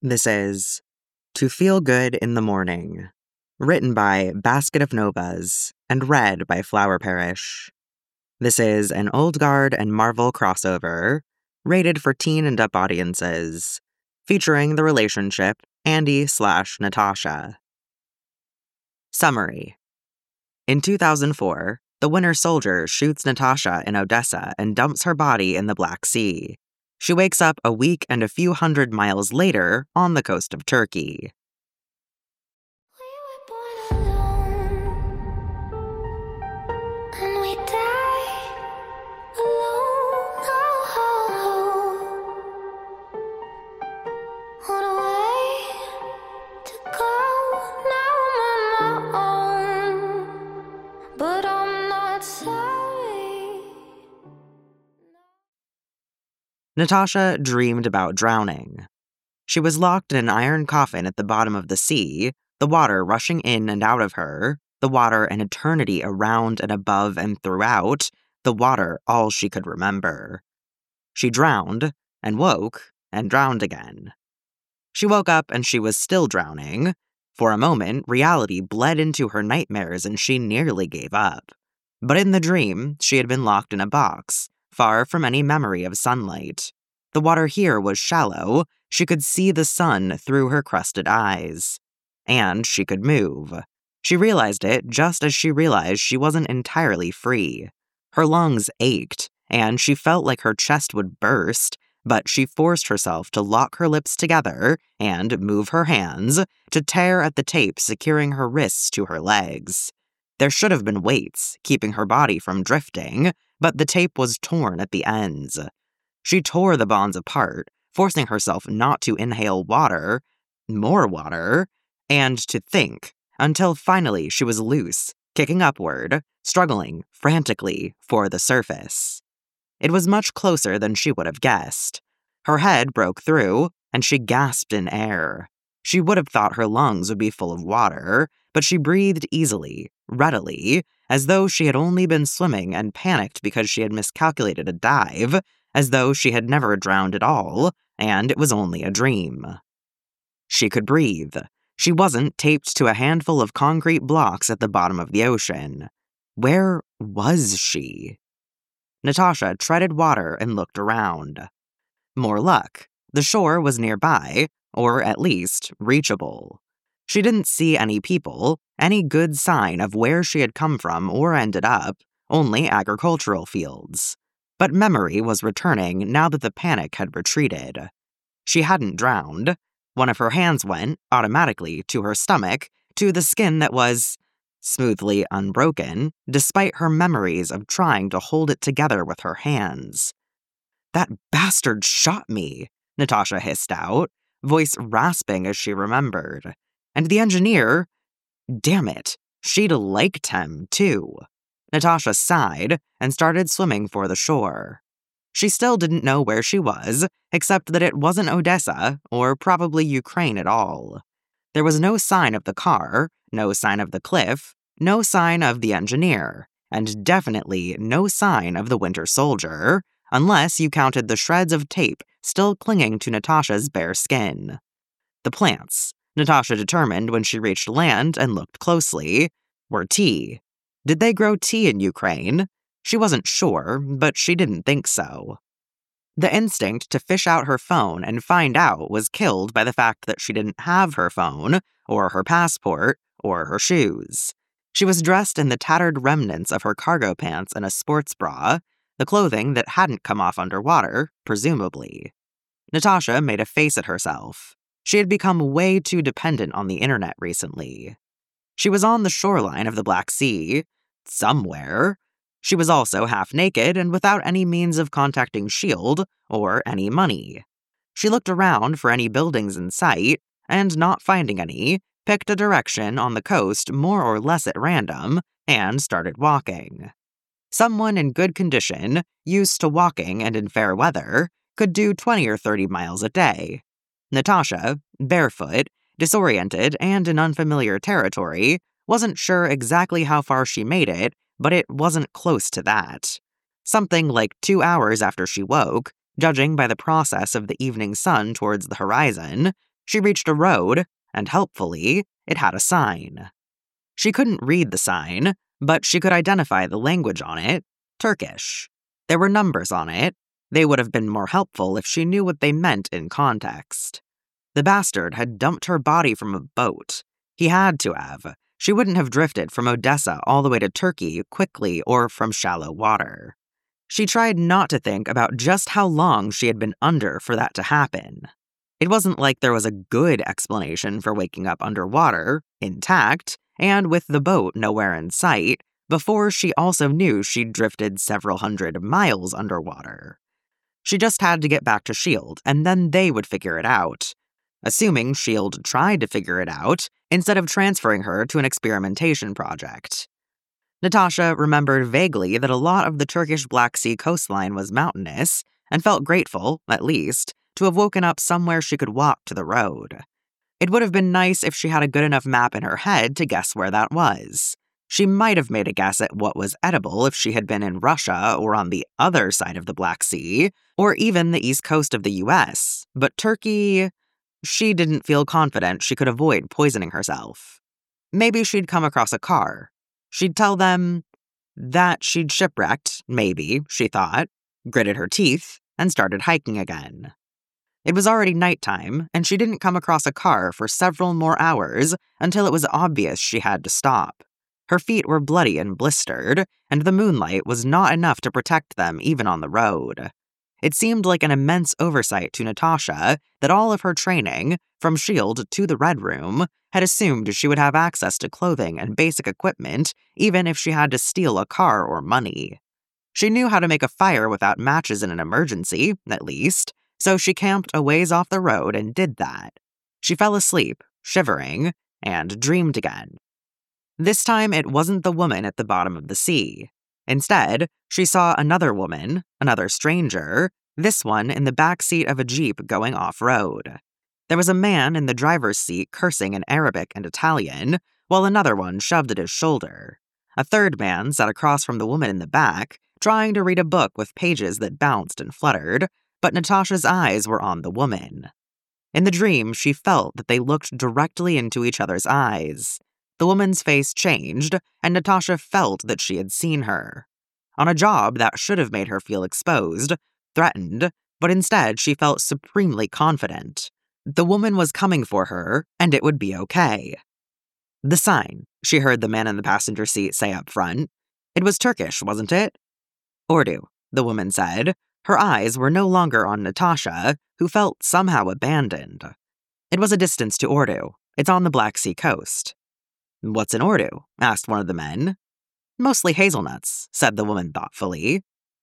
This is To Feel Good in the Morning, written by Basket of Novas and read by Flower Parish. This is an Old Guard and Marvel crossover, rated for teen and up audiences, featuring the relationship Andy/Natasha. Summary. In 2004, the Winter Soldier shoots Natasha in Odessa and dumps her body in the Black Sea. She wakes up a week and a few hundred miles later on the coast of Turkey. We were born alone, and we die alone. On a way to go. Now I'm on my own, but I'm not sorry. Natasha dreamed about drowning. She was locked in an iron coffin at the bottom of the sea, the water rushing in and out of her, the water an eternity around and above and throughout, the water all she could remember. She drowned, and woke, and drowned again. She woke up and she was still drowning. For a moment, reality bled into her nightmares and she nearly gave up. But in the dream, she had been locked in a box, far from any memory of sunlight. The water here was shallow. She could see the sun through her crusted eyes. And she could move. She realized it just as she realized she wasn't entirely free. Her lungs ached, and she felt like her chest would burst, but she forced herself to lock her lips together and move her hands to tear at the tape securing her wrists to her legs. There should have been weights, keeping her body from drifting, but the tape was torn at the ends. She tore the bonds apart, forcing herself not to inhale water, more water, and to think, until finally she was loose, kicking upward, struggling frantically for the surface. It was much closer than she would have guessed. Her head broke through, and she gasped in air. She would have thought her lungs would be full of water, but she breathed easily, readily, as though she had only been swimming and panicked because she had miscalculated a dive, as though she had never drowned at all, and it was only a dream. She could breathe. She wasn't taped to a handful of concrete blocks at the bottom of the ocean. Where was she? Natasha treaded water and looked around. More luck. The shore was nearby, or at least reachable. She didn't see any people, any good sign of where she had come from or ended up, only agricultural fields. But memory was returning now that the panic had retreated. She hadn't drowned. One of her hands went, automatically, to her stomach, to the skin that was smoothly unbroken, despite her memories of trying to hold it together with her hands. "That bastard shot me," Natasha hissed out, voice rasping as she remembered. And the engineer, damn it, she'd liked him, too. Natasha sighed and started swimming for the shore. She still didn't know where she was, except that it wasn't Odessa, or probably Ukraine at all. There was no sign of the car, no sign of the cliff, no sign of the engineer, and definitely no sign of the Winter Soldier, unless you counted the shreds of tape still clinging to Natasha's bare skin. The plants, Natasha determined when she reached land and looked closely, were tea. Did they grow tea in Ukraine? She wasn't sure, but she didn't think so. The instinct to fish out her phone and find out was killed by the fact that she didn't have her phone, or her passport, or her shoes. She was dressed in the tattered remnants of her cargo pants and a sports bra, the clothing that hadn't come off underwater, presumably. Natasha made a face at herself. She had become way too dependent on the internet recently. She was on the shoreline of the Black Sea, somewhere. She was also half naked and without any means of contacting S.H.I.E.L.D. or any money. She looked around for any buildings in sight, and not finding any, picked a direction on the coast more or less at random, and started walking. Someone in good condition, used to walking and in fair weather, could do 20 or 30 miles a day. Natasha, barefoot, disoriented, and in unfamiliar territory, wasn't sure exactly how far she made it, but it wasn't close to that. Something like 2 hours after she woke, judging by the process of the evening sun towards the horizon, She reached a road, and helpfully, it had a sign. She couldn't read the sign, but she could identify the language on it, Turkish. There were numbers on it. They would have been more helpful if she knew what they meant in context. The bastard had dumped her body from a boat. He had to have. She wouldn't have drifted from Odessa all the way to Turkey quickly or from shallow water. She tried not to think about just how long she had been under for that to happen. It wasn't like there was a good explanation for waking up underwater, intact, and with the boat nowhere in sight, before she also knew she'd drifted several hundred miles underwater. She just had to get back to S.H.I.E.L.D., and then they would figure it out. Assuming S.H.I.E.L.D. tried to figure it out, instead of transferring her to an experimentation project. Natasha remembered vaguely that a lot of the Turkish Black Sea coastline was mountainous, and felt grateful, at least, to have woken up somewhere she could walk to the road. It would have been nice if she had a good enough map in her head to guess where that was. She might have made a guess at what was edible if she had been in Russia or on the other side of the Black Sea, or even the east coast of the US, but Turkey, she didn't feel confident she could avoid poisoning herself. Maybe she'd come across a car. She'd tell them that she'd shipwrecked, maybe, she thought, gritted her teeth, and started hiking again. It was already nighttime, and she didn't come across a car for several more hours until it was obvious she had to stop. Her feet were bloody and blistered, and the moonlight was not enough to protect them even on the road. It seemed like an immense oversight to Natasha that all of her training, from S.H.I.E.L.D. to the Red Room, had assumed she would have access to clothing and basic equipment even if she had to steal a car or money. She knew how to make a fire without matches in an emergency, at least, so she camped a ways off the road and did that. She fell asleep, shivering, and dreamed again. This time it wasn't the woman at the bottom of the sea. Instead, she saw another woman, another stranger, this one in the back seat of a Jeep going off-road. There was a man in the driver's seat cursing in Arabic and Italian, while another one shoved at his shoulder. A third man sat across from the woman in the back, trying to read a book with pages that bounced and fluttered, but Natasha's eyes were on the woman. In the dream, she felt that they looked directly into each other's eyes. The woman's face changed, and Natasha felt that she had seen her. On a job that should have made her feel exposed, threatened, but instead she felt supremely confident. The woman was coming for her, and it would be okay. The sign, she heard the man in the passenger seat say up front. It was Turkish, wasn't it? Urdu, the woman said. Her eyes were no longer on Natasha, who felt somehow abandoned. It was a distance to Urdu. It's on the Black Sea coast. What's in Urdu? Asked one of the men. Mostly hazelnuts, said the woman thoughtfully.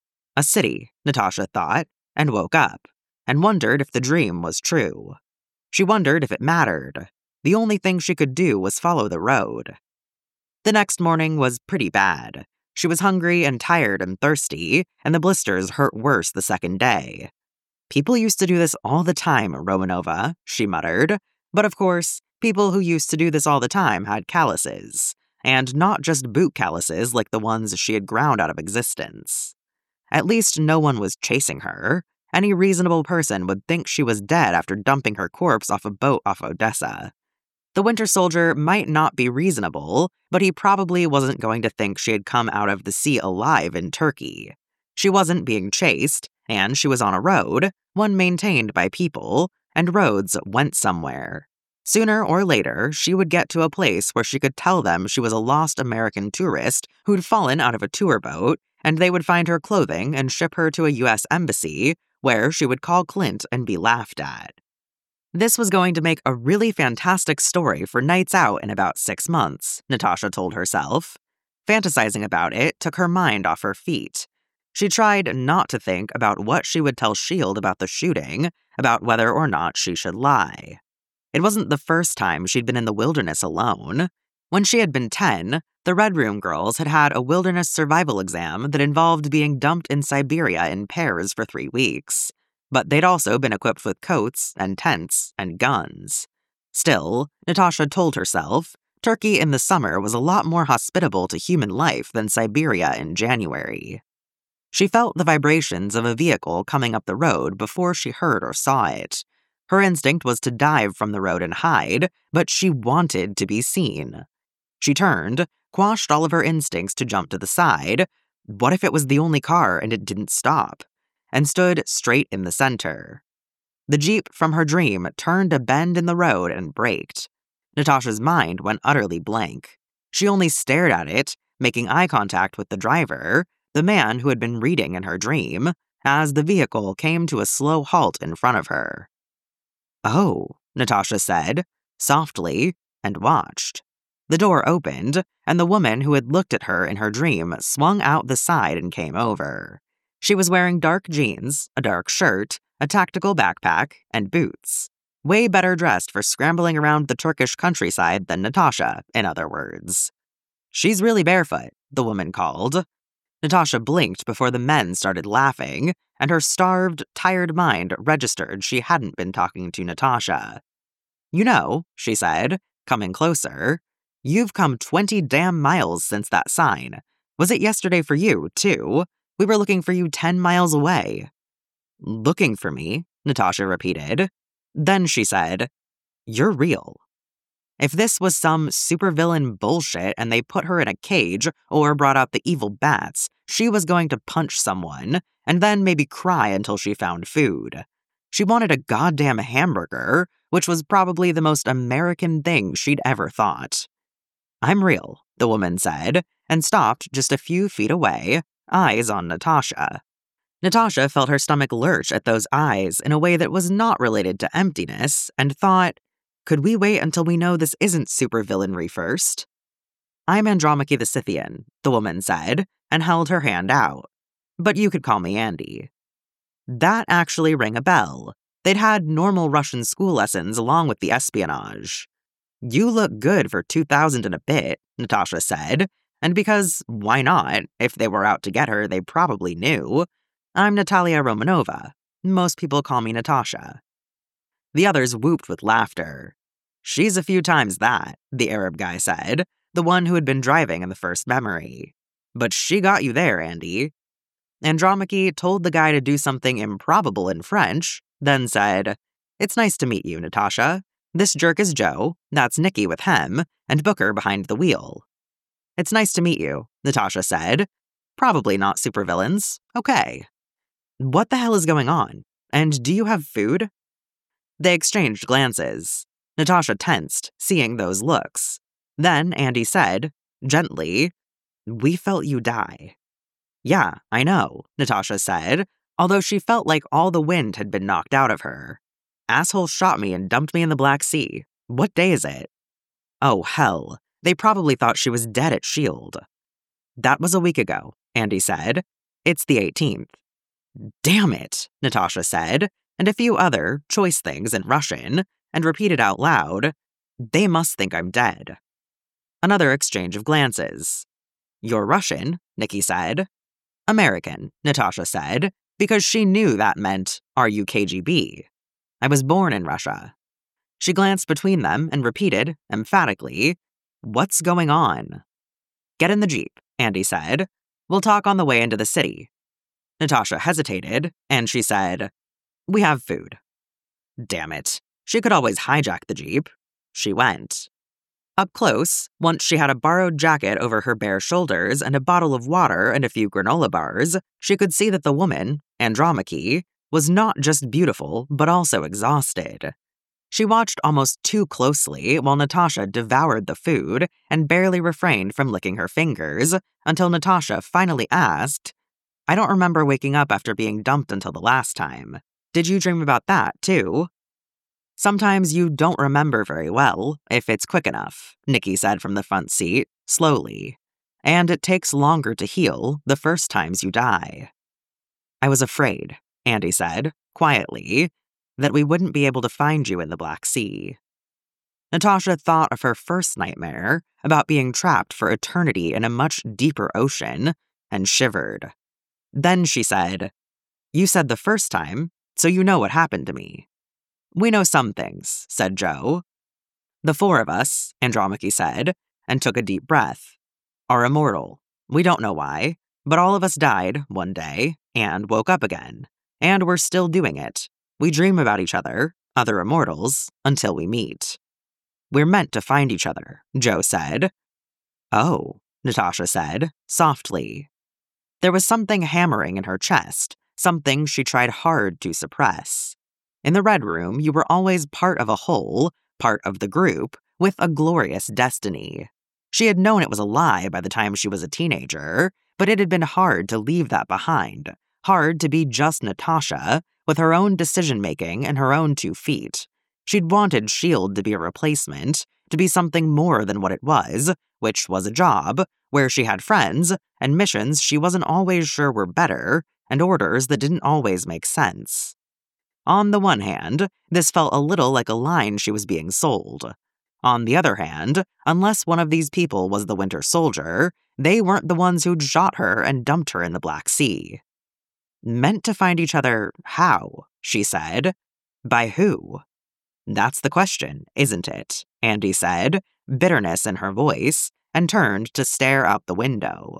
A city, Natasha thought, and woke up, and wondered if the dream was true. She wondered if it mattered. The only thing she could do was follow the road. The next morning was pretty bad. She was hungry and tired and thirsty, and the blisters hurt worse the second day. People used to do this all the time, Romanova, she muttered. But of course, people who used to do this all the time had calluses, and not just boot calluses like the ones she had ground out of existence. At least no one was chasing her. Any reasonable person would think she was dead after dumping her corpse off a boat off Odessa. The Winter Soldier might not be reasonable, but he probably wasn't going to think she had come out of the sea alive in Turkey. She wasn't being chased, and she was on a road, one maintained by people, and roads went somewhere. Sooner or later, she would get to a place where she could tell them she was a lost American tourist who'd fallen out of a tour boat, and they would find her clothing and ship her to a U.S. embassy, where she would call Clint and be laughed at. This was going to make a really fantastic story for nights out in about 6 months, Natasha told herself. Fantasizing about it took her mind off her feet. She tried not to think about what she would tell S.H.I.E.L.D. about the shooting, about whether or not she should lie. It wasn't the first time she'd been in the wilderness alone. When she had been 10, the Red Room girls had had a wilderness survival exam that involved being dumped in Siberia in pairs for 3 weeks. But they'd also been equipped with coats and tents and guns. Still, Natasha told herself, Turkey in the summer was a lot more hospitable to human life than Siberia in January. She felt the vibrations of a vehicle coming up the road before she heard or saw it. Her instinct was to dive from the road and hide, but she wanted to be seen. She turned, quashed all of her instincts to jump to the side. What if it was the only car and it didn't stop? And stood straight in the center. The Jeep from her dream turned a bend in the road and braked. Natasha's mind went utterly blank. She only stared at it, making eye contact with the driver, the man who had been reading in her dream, as the vehicle came to a slow halt in front of her. "Oh," Natasha said, softly, and watched. The door opened, and the woman who had looked at her in her dream swung out the side and came over. She was wearing dark jeans, a dark shirt, a tactical backpack, and boots. Way better dressed for scrambling around the Turkish countryside than Natasha, in other words. "She's really barefoot," the woman called. Natasha blinked before the men started laughing, and her starved, tired mind registered she hadn't been talking to Natasha. "You know," she said, coming closer, "you've come 20 damn miles since that sign. Was it yesterday for you, too? We were looking for you 10 miles away." "Looking for me?" Natasha repeated. Then she said, "You're real." If this was some supervillain bullshit and they put her in a cage or brought out the evil bats, she was going to punch someone and then maybe cry until she found food. She wanted a goddamn hamburger, which was probably the most American thing she'd ever thought. "I'm real," the woman said, and stopped just a few feet away, eyes on Natasha. Natasha felt her stomach lurch at those eyes in a way that was not related to emptiness, and thought, could we wait until we know this isn't supervillainry first? "I'm Andromache the Scythian," the woman said, and held her hand out. "But you could call me Andy." That actually rang a bell. They'd had normal Russian school lessons along with the espionage. "You look good for 2000 and a bit," Natasha said, and because, why not? If they were out to get her, they probably knew. "I'm Natalia Romanova. Most people call me Natasha." The others whooped with laughter. "She's a few times that," the Arab guy said, the one who had been driving in the first memory. "But she got you there, Andy." Andromache told the guy to do something improbable in French, then said, "It's nice to meet you, Natasha. This jerk is Joe, that's Nikki with Hem, and Booker behind the wheel." "It's nice to meet you," Natasha said. "Probably not supervillains. Okay. What the hell is going on? And do you have food?" They exchanged glances. Natasha tensed, seeing those looks. Then Andy said, gently, "We felt you die." "Yeah, I know," Natasha said, although she felt like all the wind had been knocked out of her. "Assholes shot me and dumped me in the Black Sea. What day is it?" "Oh, hell. They probably thought she was dead at S.H.I.E.L.D. "That was a week ago," Andy said. "It's the 18th. "Damn it," Natasha said, and a few other choice things in Russian, and repeated out loud, "They must think I'm dead." Another exchange of glances. "You're Russian," Nikki said. "American," Natasha said, because she knew that meant, "Are you KGB?" "I was born in Russia." She glanced between them and repeated, emphatically, "What's going on?" "Get in the Jeep," Andy said. "We'll talk on the way into the city." Natasha hesitated, and she said, "We have food." Damn it. She could always hijack the Jeep. She went. Up close, once she had a borrowed jacket over her bare shoulders and a bottle of water and a few granola bars, she could see that the woman, Andromache, was not just beautiful, but also exhausted. She watched almost too closely while Natasha devoured the food and barely refrained from licking her fingers until Natasha finally asked, "I don't remember waking up after being dumped until the last time. Did you dream about that, too?" "Sometimes you don't remember very well, if it's quick enough," Nikki said from the front seat, slowly. "And it takes longer to heal the first times you die." "I was afraid," Andy said, quietly, "that we wouldn't be able to find you in the Black Sea." Natasha thought of her first nightmare about being trapped for eternity in a much deeper ocean and shivered. Then she said, "You said the first time, so you know what happened to me." "We know some things," said Joe. "The four of us," Andromache said, and took a deep breath, "are immortal. We don't know why, but all of us died one day and woke up again. And we're still doing it. We dream about each other, other immortals, until we meet. We're meant to find each other, Joe said. Oh, Natasha said, softly. There was something hammering in her chest, something she tried hard to suppress. In the Red Room, you were always part of a whole, part of the group, with a glorious destiny. She had known it was a lie by the time she was a teenager, but it had been hard to leave that behind, hard to be just Natasha, with her own decision-making and her own 2 feet. She'd wanted S.H.I.E.L.D. to be a replacement, to be something more than what it was, which was a job, where she had friends, and missions she wasn't always sure were better, and orders that didn't always make sense. On the one hand, this felt a little like a line she was being sold. On the other hand, unless one of these people was the Winter Soldier, they weren't the ones who'd shot her and dumped her in the Black Sea. Meant to find each other how? She said. By who? That's the question, isn't it? Andy said, bitterness in her voice, and turned to stare out the window.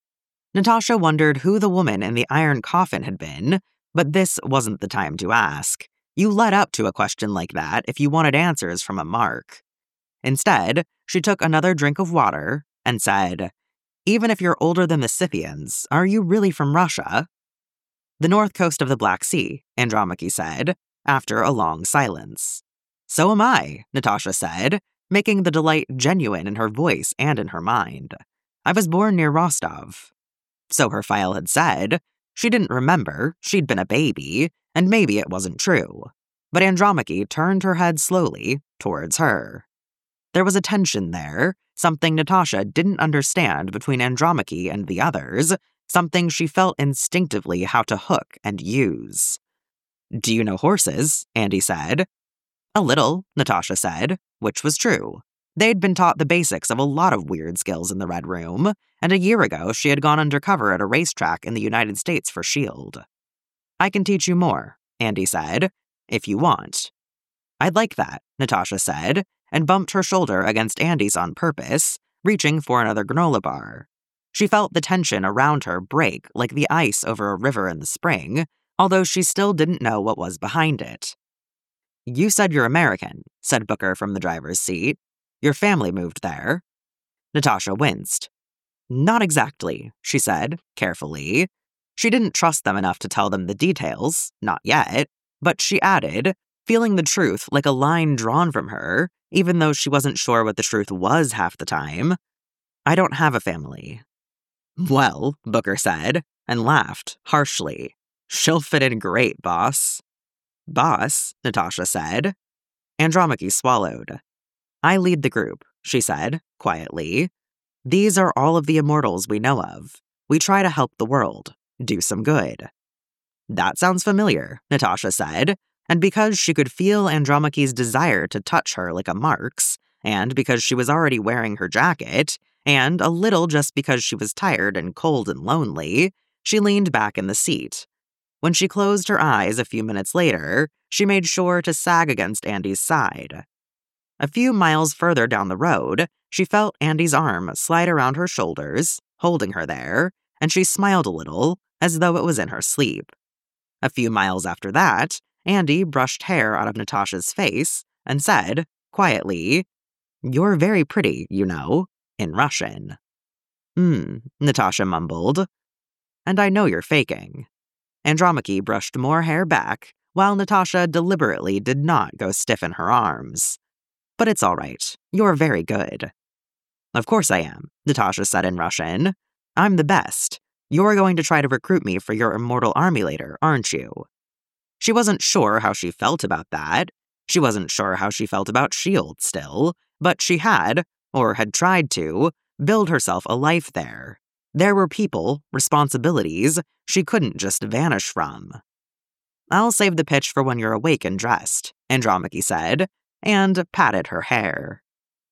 Natasha wondered who the woman in the iron coffin had been, but this wasn't the time to ask. You led up to a question like that if you wanted answers from a mark. Instead, she took another drink of water and said, even if you're older than the Scythians, are you really from Russia? The north coast of the Black Sea, Andromache said, after a long silence. So am I, Natasha said, making the delight genuine in her voice and in her mind. I was born near Rostov. So her file had said. She didn't remember, she'd been a baby, and maybe it wasn't true. But Andromache turned her head slowly towards her. There was a tension there, something Natasha didn't understand between Andromache and the others, something she felt instinctively how to hook and use. Do you know horses? Andy said. A little, Natasha said, which was true. They'd been taught the basics of a lot of weird skills in the Red Room, and a year ago she had gone undercover at a racetrack in the United States for S.H.I.E.L.D. I can teach you more, Andy said, if you want. I'd like that, Natasha said, and bumped her shoulder against Andy's on purpose, reaching for another granola bar. She felt the tension around her break like the ice over a river in the spring, although she still didn't know what was behind it. You said you're American, said Booker from the driver's seat. Your family moved there. Natasha winced. Not exactly, she said, carefully. She didn't trust them enough to tell them the details, not yet, but she added, feeling the truth like a line drawn from her, even though she wasn't sure what the truth was half the time. I don't have a family. Well, Booker said, and laughed, harshly. She'll fit in great, boss. Boss, Natasha said. Andromache swallowed. I lead the group, she said, quietly. These are all of the immortals we know of. We try to help the world, do some good. That sounds familiar, Natasha said, and because she could feel Andromache's desire to touch her like a Mark's, and because she was already wearing her jacket, and a little just because she was tired and cold and lonely, she leaned back in the seat. When she closed her eyes a few minutes later, she made sure to sag against Andy's side. A few miles further down the road, she felt Andy's arm slide around her shoulders, holding her there, and she smiled a little, as though it was in her sleep. A few miles after that, Andy brushed hair out of Natasha's face and said, quietly, You're very pretty, you know, in Russian. Natasha mumbled. And I know you're faking. Andromache brushed more hair back, while Natasha deliberately did not go stiff in her arms. But it's all right. You're very good. Of course I am, Natasha said in Russian. I'm the best. You're going to try to recruit me for your immortal army later, aren't you? She wasn't sure how she felt about that. She wasn't sure how she felt about S.H.I.E.L.D. still, but she had, or had tried to, build herself a life there. There were people, responsibilities, she couldn't just vanish from. I'll save the pitch for when you're awake and dressed, Andromache said, and patted her hair.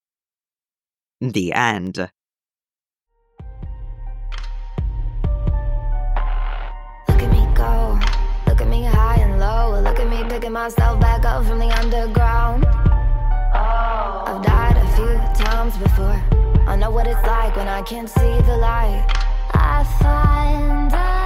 The end. Look at me go, look at me high and low, look at me picking myself back up from the underground. I've died a few times before. I know what it's like when I can't see the light. I find